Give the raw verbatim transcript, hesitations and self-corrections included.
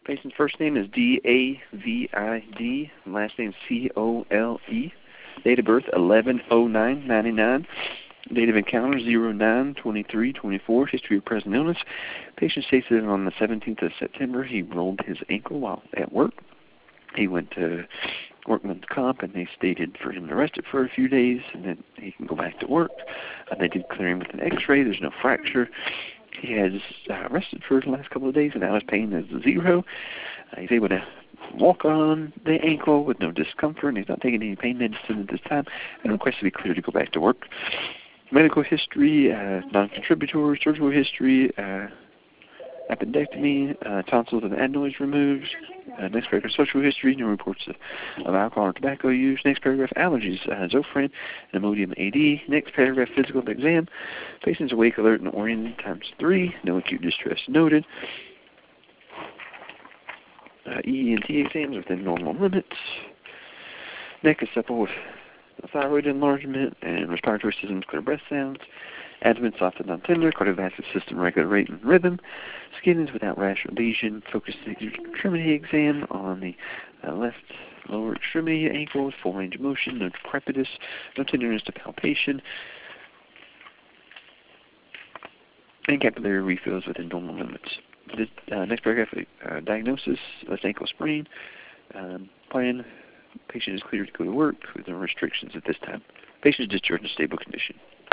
Patient's first name is D A V I D, last name C O L E. Date of birth eleven oh nine ninety-nine. Date of encounter zero nine twenty-three twenty-four. History of present illness. Patient states that on the seventeenth of September he rolled his ankle while at work. He went to workman's comp, and they stated for him to rest it for a few days, and then he can go back to work. Uh, they did clear him with an x-ray. There's no fracture. He has uh, rested for the last couple of days, and now his pain is zero. Uh, he's able to walk on the ankle with no discomfort, and he's not taking any pain medicine at this time, and requests to be cleared to go back to work. Medical history, uh, non-contributory, surgical history, uh, appendectomy, uh, tonsils and adenoids removed. Uh, next paragraph, social history, no reports of, of alcohol or tobacco use. Next paragraph, allergies, uh, Zofran and Imodium A D. Next paragraph, physical exam. Patient's awake, alert, and oriented times three. No acute distress noted. Uh, E E N T exams within normal limits. Neck is supple with thyroid enlargement and respiratory system clear breath sounds. Abdomen soft and non-tender. Cardiovascular system regular rate and rhythm. Skin is without rash or lesion. Focus extremity exam on the uh, left lower extremity, ankle, full range of motion, no decrepitus, no tenderness to palpation, and capillary refills within normal limits. This, uh, next paragraph, uh, diagnosis, left ankle sprain. Um, plan, patient is cleared to go to work with no restrictions at this time. Patient is discharged in stable condition.